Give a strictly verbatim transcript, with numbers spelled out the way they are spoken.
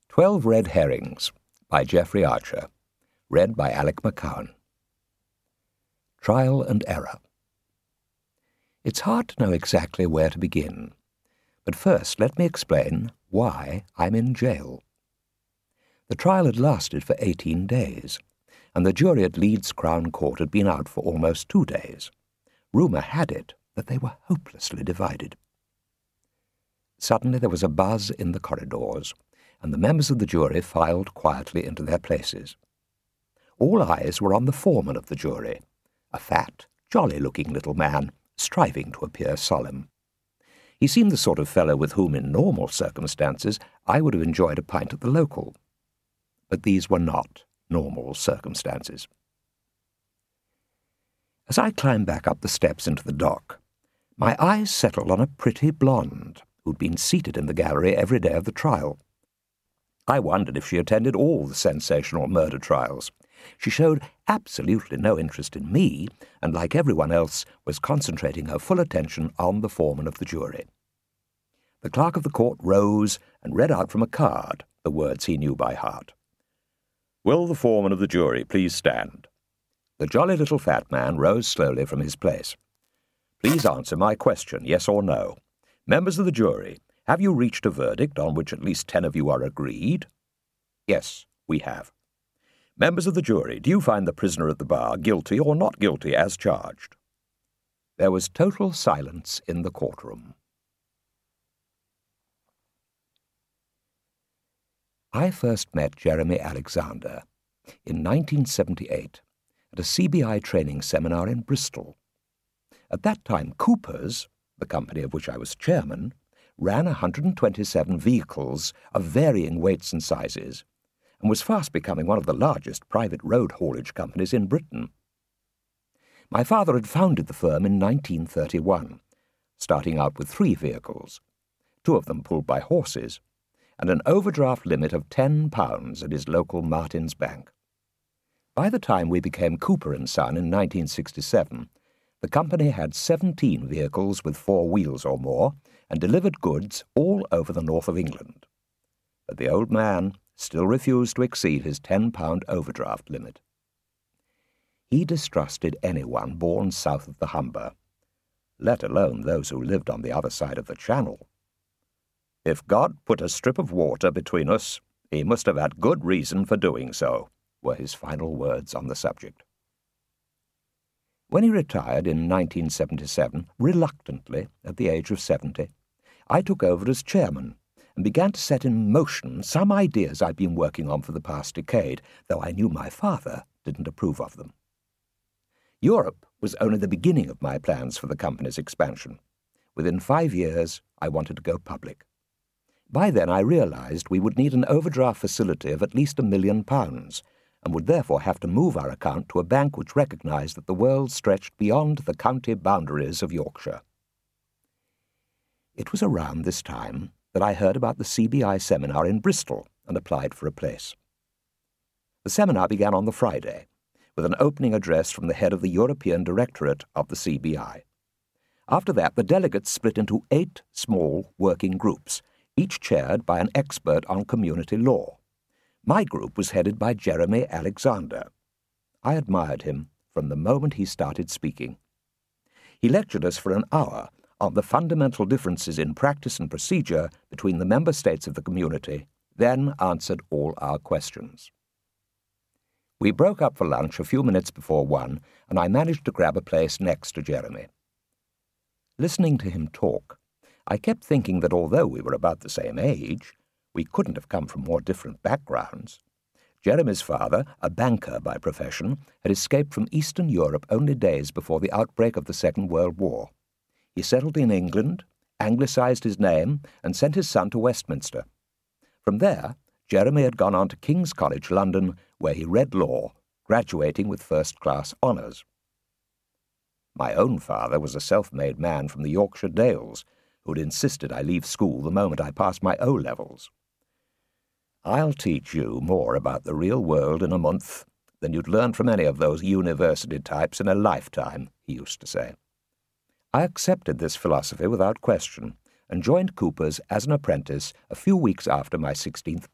Twelve Red Herrings by Jeffrey Archer. Read by Alec McCowan. Trial and Error. It's hard to know exactly where to begin, but first let me explain why I'm in jail. The trial had lasted for eighteen days, and the jury at Leeds Crown Court had been out for almost two days. Rumour had it that they were hopelessly divided. Suddenly there was a buzz in the corridors, and the members of the jury filed quietly into their places. All eyes were on the foreman of the jury, a fat, jolly-looking little man, striving to appear solemn. He seemed the sort of fellow with whom, in normal circumstances, I would have enjoyed a pint at the local. But these were not normal circumstances. As I climbed back up the steps into the dock, my eyes settled on a pretty blonde who'd been seated in the gallery every day of the trial. I wondered if she attended all the sensational murder trials. She showed absolutely no interest in me, and like everyone else, was concentrating her full attention on the foreman of the jury. The clerk of the court rose and read out from a card the words he knew by heart. "Will the foreman of the jury please stand?" The jolly little fat man rose slowly from his place. "Please answer my question, yes or no. Members of the jury, have you reached a verdict on which at least ten of you are agreed?" "Yes, we have." "Members of the jury, do you find the prisoner at the bar guilty or not guilty as charged?" There was total silence in the courtroom. I first met Jeremy Alexander in nineteen seventy-eight at a C B I training seminar in Bristol. At that time, Cooper's, the company of which I was chairman, ran one hundred twenty-seven vehicles of varying weights and sizes, and was fast becoming one of the largest private road haulage companies in Britain. My father had founded the firm in nineteen thirty-one, starting out with three vehicles, two of them pulled by horses, and an overdraft limit of ten pounds at his local Martin's Bank. By the time we became Cooper and Son in nineteen sixty-seven, the company had seventeen vehicles with four wheels or more, and delivered goods all over the north of England. But the old man still refused to exceed his ten-pound overdraft limit. He distrusted anyone born south of the Humber, let alone those who lived on the other side of the Channel. "If God put a strip of water between us, he must have had good reason for doing so," were his final words on the subject. When he retired in nineteen seventy-seven, reluctantly, at the age of seventy, I took over as chairman and began to set in motion some ideas I'd been working on for the past decade, though I knew my father didn't approve of them. Europe was only the beginning of my plans for the company's expansion. Within five years, I wanted to go public. By then I realized we would need an overdraft facility of at least a million pounds, and would therefore have to move our account to a bank which recognized that the world stretched beyond the county boundaries of Yorkshire. It was around this time that I heard about the C B I seminar in Bristol and applied for a place. The seminar began on the Friday, with an opening address from the head of the European Directorate of the C B I. After that, the delegates split into eight small working groups, each chaired by an expert on community law. My group was headed by Jeremy Alexander. I admired him from the moment he started speaking. He lectured us for an hour on the fundamental differences in practice and procedure between the member states of the community, then answered all our questions. We broke up for lunch a few minutes before one, and I managed to grab a place next to Jeremy. Listening to him talk, I kept thinking that although we were about the same age, we couldn't have come from more different backgrounds. Jeremy's father, a banker by profession, had escaped from Eastern Europe only days before the outbreak of the Second World War. He settled in England, anglicised his name, and sent his son to Westminster. From there, Jeremy had gone on to King's College, London, where he read law, graduating with first-class honours. My own father was a self-made man from the Yorkshire Dales, who'd insisted I leave school the moment I passed my O-levels. "I'll teach you more about the real world in a month than you'd learn from any of those university types in a lifetime," he used to say. I accepted this philosophy without question, and joined Cooper's as an apprentice a few weeks after my sixteenth birthday.